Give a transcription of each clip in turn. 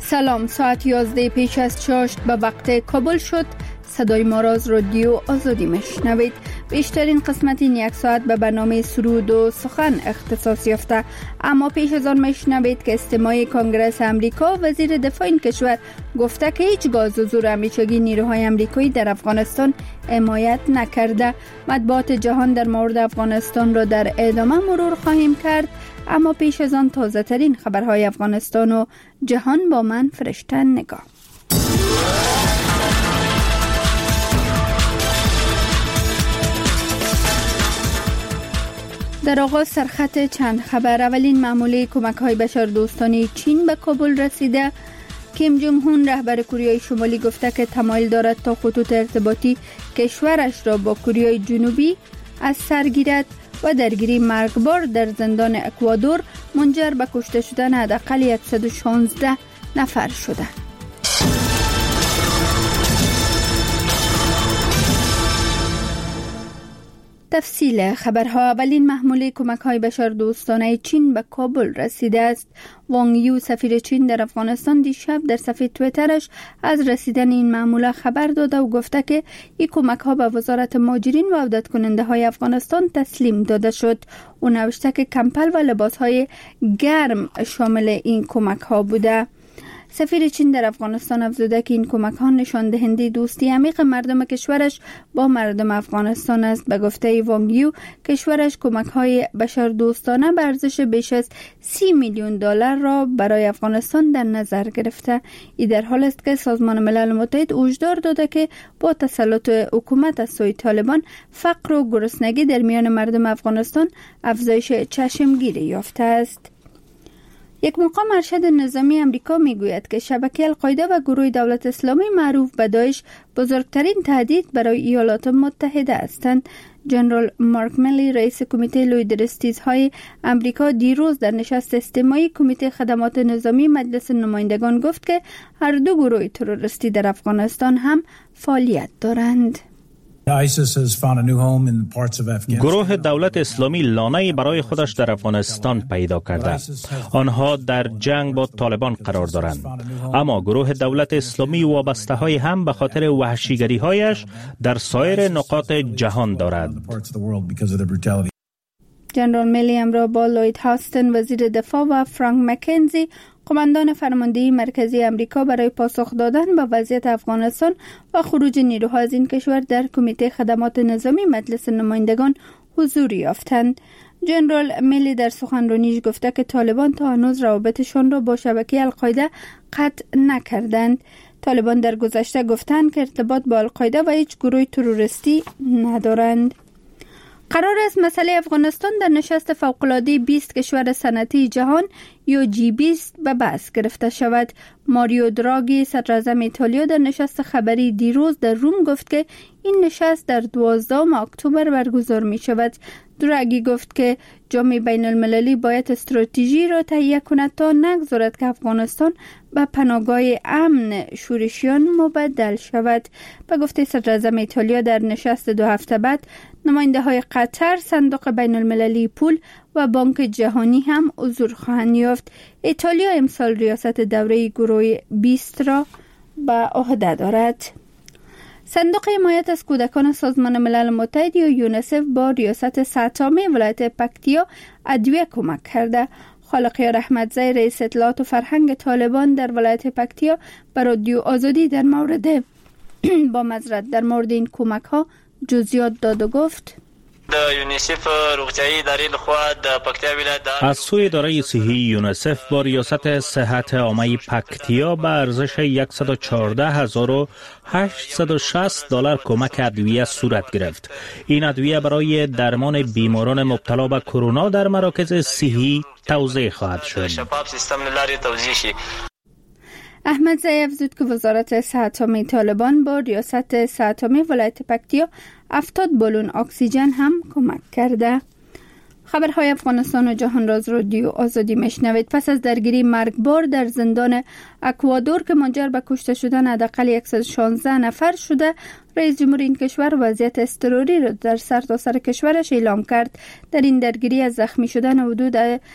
سلام، ساعت 11 پیش از 6 به وقت کابل شد. صدای ما را از رادیو آزادی میشنوید. بیشترین قسمت این یک ساعت به برنامه سرود و سخن اختصاص یافته، اما پیش از آن میشنوید که استماع کنگره امریکا وزیر دفاع این کشور گفته که هیچ گاز و زور همیشگی نیروهای امریکایی در افغانستان حمایت نکرده. مطبوعات جهان در مورد افغانستان را در ادامه مرور خواهیم کرد، اما پیش از آن تازه ترین خبرهای افغانستان و جهان با من فرشته نگاه. در آغاز سرخط چند خبر. اولین معامله کمک‌های بشردوستانه چین به کابل رسیده. کیم جونگ هون رهبر کوریای شمالی گفته که تمایل دارد تا خطوط ارتباطی کشورش را با کوریای جنوبی از سر گیرد و درگیری مرگبار در زندان اکوادور منجر به کشته شدن حداقل 116 نفر شده. تفصیل خبرها. اولین محموله کمک‌های بشردوستانه چین به کابل رسیده است. وانگ یو سفیر چین در افغانستان دیشب در صفحه توییترش از رسیدن این محموله خبر داده و گفته که این کمک‌ها به وزارت مهاجرین و عودت کننده‌های افغانستان تسلیم داده شد. او نوشته که کمپل و لباس‌های گرم شامل این کمک‌ها بوده. سفیر چین در افغانستان افزوده که این کمک‌ها نشان دهنده دوستی عمیق مردم کشورش با مردم افغانستان است. به گفته وانگ یو، کشورش کمک‌های بشردوستانه به ارزش بیش از 30 میلیون دلار را برای افغانستان در نظر گرفته. این در حال است که سازمان ملل متحد هشدار داده که با تسلط حکومت از سوی طالبان فقر و گرسنگی در میان مردم افغانستان افزایش چشمگیری یافته است. یک مقام ارشد نظامی امریکا میگوید که شبکه القاعده و گروه دولت اسلامی معروف به داعش بزرگترین تهدید برای ایالات متحده هستند. جنرال مارک میلی، رئیس کمیته لویدرستیزهای امریکا، دیروز در نشست استماعی کمیته خدمات نظامی مجلس نمایندگان گفت که هر دو گروه تروریستی در افغانستان هم فعالیت دارند. گروه دولت اسلامی لانه‌ای برای خودش در افغانستان پیدا کرده. آنها در جنگ با طالبان قرار دارند، اما گروه دولت اسلامی وابسته‌های هم به خاطر وحشیگری‌هایش در سایر نقاط جهان دارد. جنرال میلی امروز با لوید هاستن وزیر دفاع و فرانک مکنزی قماندان فرماندهی مرکزی امریکا برای پاسخ دادن به وضعیت افغانستان و خروج نیروها از این کشور در کمیته خدمات نظامی مجلس نمایندگان حضور یافتند. جنرال میلی در سخنرانیش گفته که طالبان تا هنوز روابطشان را با شبکه القاعده قطع نکردند. طالبان در گذشته گفتند که ارتباط با القاعده و هیچ گروه تروریستی ندارند. قرار است مسئله افغانستان در نشست فوق‌العاده 20 کشور صنعتی جهان یا G20 به بحث گرفته شود. ماریو دراگی، صدراعظم ایتالیا، در نشست خبری دیروز در روم گفت که این نشست در 12 اکتبر برگزار می شود. دراگی گفت که جامعه بین المللی باید استراتژی را تهیه کند تا نگذارد که افغانستان به پناهگاه امن شورشیان مبدل شود. به گفته صدراعظم ایتالیا، در نشست 2 هفته بعد نماینده های قطر، صندوق بین المللی پول و بانک جهانی هم حضور خواهند یافت. ایتالیا امسال ریاست دوره گروه 20 را به عهده دارد. صندوق حمایت از کودکان سازمان ملل متحد یا یونیسف با ریاست ساتامه ولایت پکتیا ادویه کمک کرده. خالقیار احمدزی، رئیس اطلاعات و فرهنگ طالبان در ولایت پکتیا، به رادیو آزادی در مورد این کمک ها جزئیات داد و گفت: یونیسف روغتیایی اداره لخوا د پکتیا ولایت از سوی اداره صحی یونیسف با ریاست صحت عامه پکتیا به ارزش 114,860 دلار کمک ادویه صورت گرفت. این ادویه برای درمان بیماران مبتلا به کرونا در مراکز صحی توزیع خواهد شد. شفاف سیستم لاری توزیع شي. احمدزی افزود که وزارت صحت عامه طالبان با ریاست صحت عامه ولایت پکتیا 70 بالون اکسیژن هم کمک کرده. خبرهای افغانستان و جهان راز رادیو آزادی میشنوید. پس از درگیری مرگبار در زندان اکوادور که منجر به کشته شدن حداقل 116 نفر شده، رئیس جمهور این کشور وضعیت اضطراری را در سرتاسر کشورش اعلام کرد. در این درگیری از زخمی شدن حدود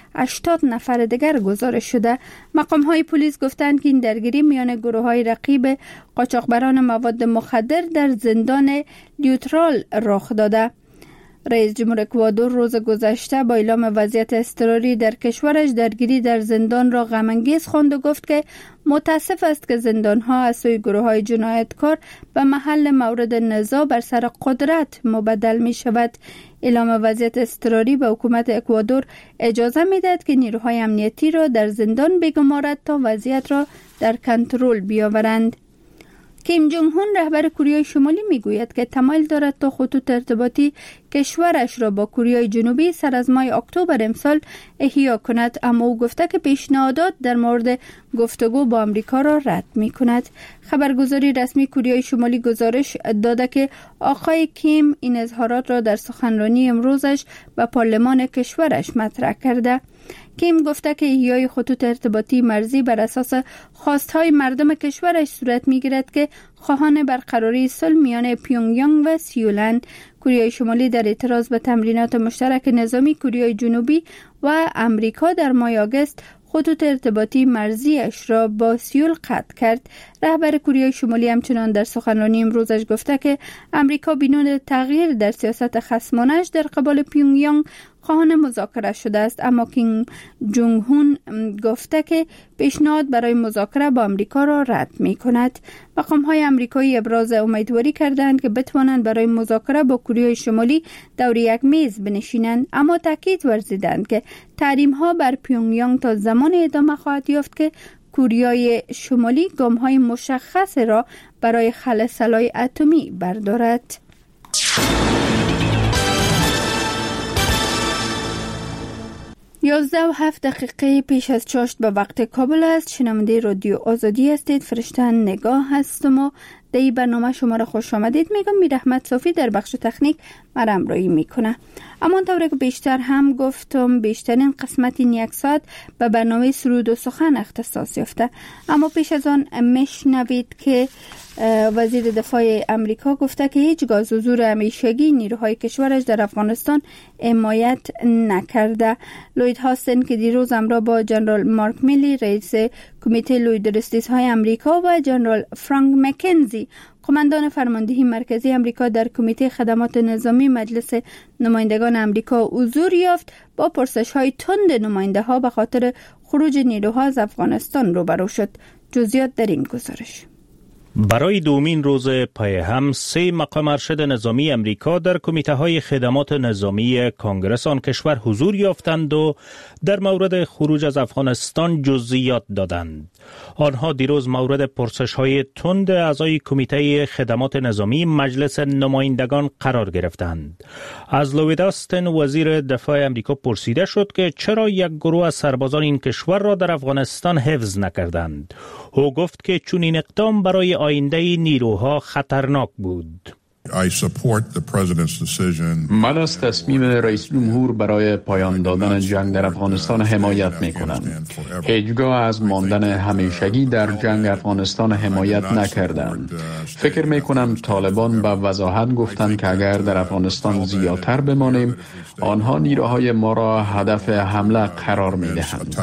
80 نفر دیگر گزارش شده. مقام‌های پلیس گفتند که این درگیری میان گروه‌های رقیب قاچاقبران مواد مخدر در زندان لیوترال رخ داده. رئیس جمهور اکوادور روز گذشته با اعلام وضعیت اضطراری در کشورش درگیری در زندان را غم‌انگیز خواند و گفت که متاسف است که زندان‌ها از سوی گروه‌های جنایتکار به محل مورد نزاع بر سر قدرت مبدل می‌شود. اعلام وضعیت اضطراری به حکومت اکوادور اجازه می‌دهد که نیروهای امنیتی را در زندان بگمارد تا وضعیت را در کنترل بیاورند. کیم جونگ هون رهبر کره شمالی میگوید که تمایل دارد تا خطوط ارتباطی کشورش را با کره جنوبی سر از ماه اکتبر امسال احیا کند، اما او گفته که پیشنهادات در مورد گفتگو با آمریکا را رد می کند. خبرگزاری رسمی کره شمالی گزارش داده که آقای کیم این اظهارات را در سخنرانی امروزش به پارلمان کشورش مطرح کرده. کیم گفته که احیای خطوط ارتباطی مرزی بر اساس خواستهای مردم کشورش صورت می‌گیرد که خواهان برقراری صلح میان پیونگیانگ و سیولند. کره شمالی در اعتراض به تمرینات مشترک نظامی کره جنوبی و امریکا در ماه آگوست خطوط ارتباطی مرزیش را با سیول قطع کرد. رهبر کره شمالی همچنان در سخنرانی امروزش گفته که امریکا بدون تغییر در سیاست خصمانش در قبال پیونگیانگ خواهان مذاکره شده است، اما کیم جونگ هون گفته که پیشنهاد برای مذاکره با آمریکا را رد می کند. مقام‌های آمریکایی ابراز امیدواری کردند که بتوانند برای مذاکره با کره شمالی دور یک میز بنشینند، اما تاکید ورزیدند که تحریم‌ها بر پیونگیانگ تا زمان ادامه خواهد یافت که کره شمالی گام‌های مشخص را برای خلع سلاح اتمی بردارد. 11:07 پیش از چاشت به وقت کابل است. شنونده رادیو آزادی هستید. فرشته نگاه هستم و در این برنامه شما را خوش آمدید میگم. میر احمد صافی در بخش تکنیک مرا همراهی میکنه. اما طوری که بیشتر هم گفتم بیشترین قسمت این یک ساعت به برنامه سرود و سخن اختصاص یافته. اما پیش از آن میشنوید که وزیر دفاع امریکا گفته که هیچ از حضور همیشگی نیروهای کشورش در افغانستان حمایت نکرده. لوید هاستن که دیروز همراه با جنرال مارک میلی رئیس کمیته لوی درستیزهای امریکا و جنرال فرانک مکنزی قماندان فرماندهی مرکزی امریکا در کمیته خدمات نظامی مجلس نمایندگان امریکا حضور یافت، با پرسش‌های تند نماینده‌ها به خاطر خروج نیروها از افغانستان روبرو شد. جزئیات در این گزارش. برای دومین روز پای هم 3 مقام ارشد نظامی امریکا در کمیته های خدمات نظامی کانگرس آن کشور حضور یافتند و در مورد خروج از افغانستان جزئیات دادند. آنها دیروز مورد پرسش های تند اعضای کمیته خدمات نظامی مجلس نمایندگان قرار گرفتند. از لوید آستن وزیر دفاع امریکا پرسیده شد که چرا یک گروه از سربازان این کشور را در افغانستان حفظ نکردند. او گفت که چون این اقدام برای آینده نیروها خطرناک بود. من از تصمیم رئیس جمهور برای پایان دادن جنگ در افغانستان حمایت می کنم. هیچگاه از ماندن همیشگی در جنگ افغانستان حمایت نکردند. فکر می کنم طالبان به وضاحت گفتند که اگر در افغانستان زیادتر بمانیم، آنها نیروهای ما را هدف حمله قرار می دهند.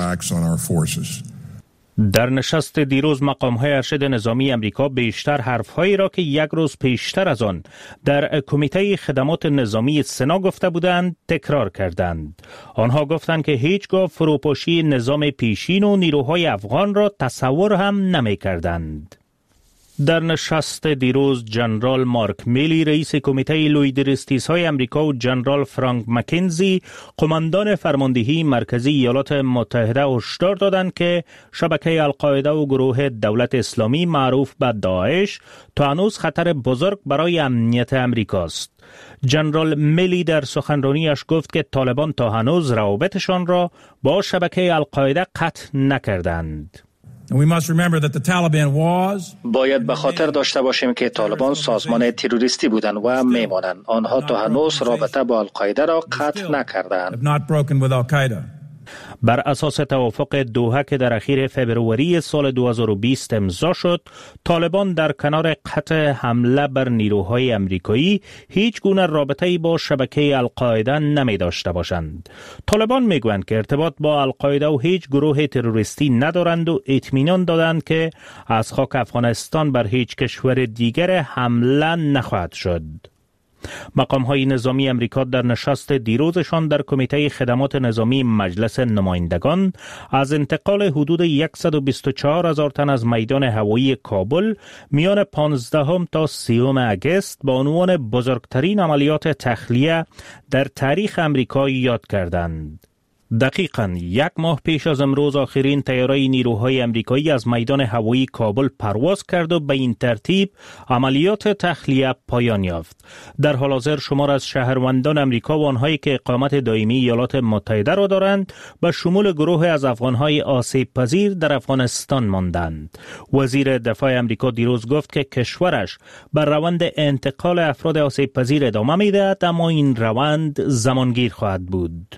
در نشست دیروز مقام‌های ارشد نظامی امریکا بیشتر حرف‌هایی را که یک روز پیشتر از آن در کمیته خدمات نظامی سنا گفته بودند تکرار کردند. آنها گفتند که هیچگاه فروپاشی نظام پیشین و نیروهای افغان را تصور هم نمی‌کردند. در نشست دیروز جنرال مارک میلی رئیس کمیته لوی درستیزهای امریکا و جنرال فرانک مکنزی قماندان فرماندهی مرکزی ایالات متحده هشدار دادند که شبکه القاعده و گروه دولت اسلامی معروف به داعش تا هنوز خطر بزرگ برای امنیت امریکاست. جنرال میلی در سخنرانیش گفت که طالبان تا هنوز روابطشان را با شبکه القاعده قطع نکردند. باید به خاطر داشته باشیم که طالبان سازمان تروریستی بودند و میمانند. آنها تا هنوز رابطه با القاعده را قطع نکردند. بر اساس توافق دوحه که در اخیر فبروری سال 2020 امضا شد، طالبان در کنار قطع حمله بر نیروهای امریکایی هیچ گونه رابطه‌ای با شبکه القاعده نمی داشته باشند. طالبان میگویند که ارتباط با القاعده و هیچ گروه تروریستی ندارند و اطمینان دادند که از خاک افغانستان بر هیچ کشور دیگر حمله نخواهد شد. مقام‌های نظامی امریکا در نشست دیروزشان در کمیته خدمات نظامی مجلس نمایندگان از انتقال حدود 124,000 تن از میدان هوایی کابل میان 15 تا 30 اگست با عنوان بزرگترین عملیات تخلیه در تاریخ امریکا یاد کردند. دقیقاً 1 ماه پیش از امروز آخرین طیاره نیروهای امریکایی از میدان هوایی کابل پرواز کرد و به این ترتیب عملیات تخلیه پایان یافت. در حال حاضر شمار از شهروندان امریکا و آنهایی که اقامت دائمی ایالات متحده را دارند به شمول گروه از افغانهای آسیب پذیر در افغانستان ماندند. وزیر دفاع امریکا دیروز گفت که کشورش بر روند انتقال افراد آسیب پذیر ادامه می‌دهد، اما این روند زمانگیر خواهد بود.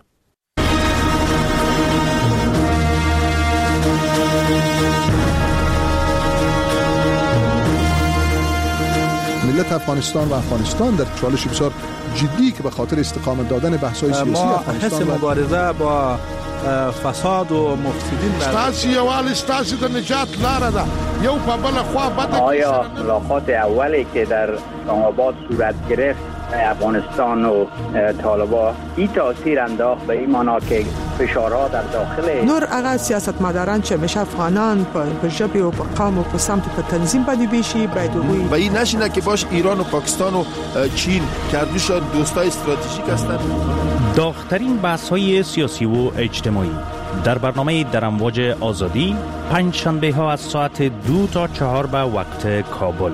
ملت افغانستان و افغانستان در چالش بسیار جدی که به خاطر استقامت دادن بحث‌های سیاسی افغانستان ما مبارزه با فساد و مفسدین ستاسو یوال ستاسو د نجات لاره ده یو په بل خوا بده. آیا ملاقات اولی که در اسلام آباد صورت گرفت افغانستان و طالبان این تاثیر انداخت به این معنا که فشارها در داخل نور اغا سیاستمداران چې میشه افغانان په ژبه او په قوم او په سمت په تنظیم باندې بشي باید و این نشینه که باش ایران و پاکستان و چین کردوش دوستای استراتژیک هستند. داغ‌ترین بحث‌های سیاسی و اجتماعی در برنامه در امواج آزادی پنج شنبه ها از ساعت 2 تا 4 به وقت کابل.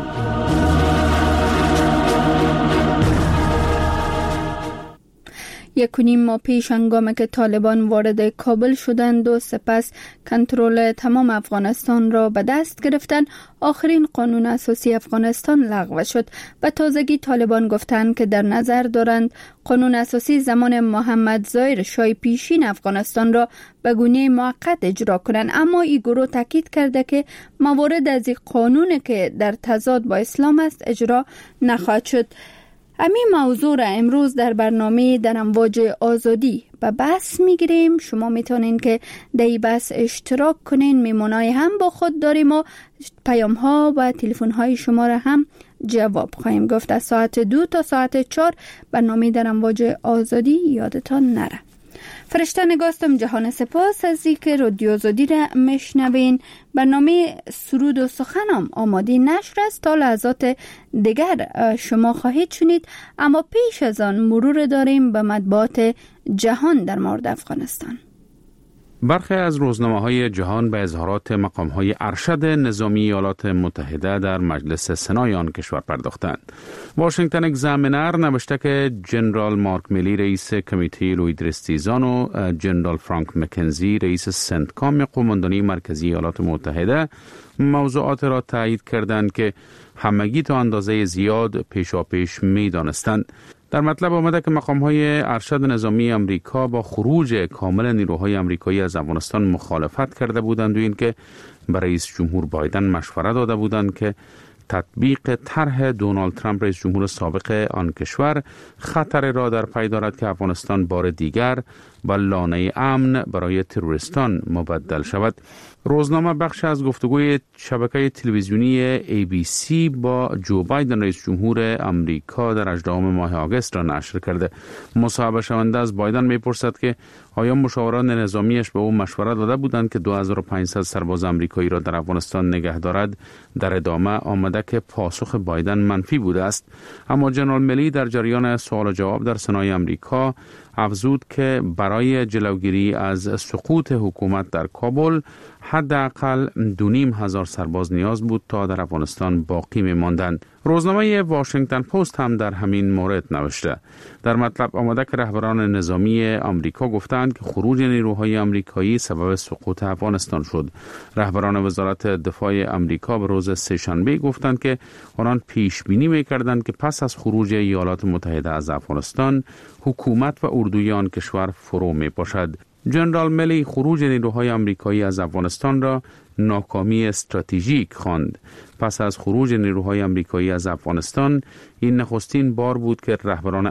1.5 ماه پیش هنگامی که طالبان وارد کابل شدند و سپس کنترل تمام افغانستان را به دست گرفتند، آخرین قانون اساسی افغانستان لغو شد. به تازگی طالبان گفتند که در نظر دارند قانون اساسی زمان محمد ظاهر شاه پیشین افغانستان را به گونه موقت اجرا کنند، اما این گروه تاکید کرده که موارد از این قانون که در تضاد با اسلام است اجرا نخواهد شد. همین موضوع را امروز در برنامه در امواج آزادی به بحث میگیریم. شما میتونین که در این بحث اشتراک کنین. میمونای هم با خود داریم و پیام ها و تلفن های شما را هم جواب خواهیم گفت. از ساعت 2 تا ساعت 4 برنامه در امواج آزادی یادتان نره. فرشته نگاستم جهان سپاس از اینکه رادیو آزادی را میشنوین. برنامه سرود و سخنم آماده نشر است، تا لحظات دیگر شما خواهید شنید، اما پیش از آن مرور داریم به مطبوعات جهان در مورد افغانستان. برخی از روزنامه‌های جهان به اظهارات مقام‌های ارشد نظامی ایالات متحده در مجلس سنای آن کشور پرداختند. واشنگتن اگزامینر نوشته که جنرال مارک میلی رئیس کمیته لوید رستیزان و جنرال فرانک مکنزی رئیس سنتکام قماندانی مرکزی ایالات متحده موضوعات را تایید کردند که همگی تا اندازه زیاد پیشاپیش می‌دانستند. در مطلب آمده که مقام‌های ارشد نظامی امریکا با خروج کامل نیروهای امریکایی از افغانستان مخالفت کرده بودند و اینکه به رئیس جمهور بایدن مشوره داده بودند که تطبیق طرح دونالد ترامپ رئیس جمهور سابق آن کشور خطر را در پی دارد که افغانستان بار دیگر به لانه امن برای تروریستان مبدل شود. روزنامه بخش از گفتگوی شبکه تلویزیونی ABC با جو بایدن رئیس جمهور امریکا در 18 ماه آگوست را نشر کرده. مصاحبه شونده از بایدن میپرسد که آیا مشاوران نظامیش به او مشوره داده بودند که 2500 سرباز امریکایی را در افغانستان نگه دارد؟ در ادامه آمده که پاسخ بایدن منفی بوده است، اما جنرال میلی در جریان سوال و جواب در سنای امریکا افزود که برای جلوگیری از سقوط حکومت در کابل حداقل 2500 سرباز نیاز بود تا در افغانستان باقی می‌ماندند. روزنامه واشنگتن پست هم در همین مورد نوشته. در مطلب آمده که رهبران نظامی آمریکا گفتند که خروج نیروهای آمریکایی سبب سقوط افغانستان شد. رهبران وزارت دفاع آمریکا به روز سه‌شنبه گفتند که آنان پیش بینی می‌کردند که پس از خروج ایالات متحده از افغانستان، حکومت و اردوی آن کشور فرو می‌پاشد. جنرال ملی خروج نیروهای آمریکایی از افغانستان را ناکامی استراتژیک خواند. پس از خروج نیروهای آمریکایی از افغانستان، این نخستین بار بود که رهبران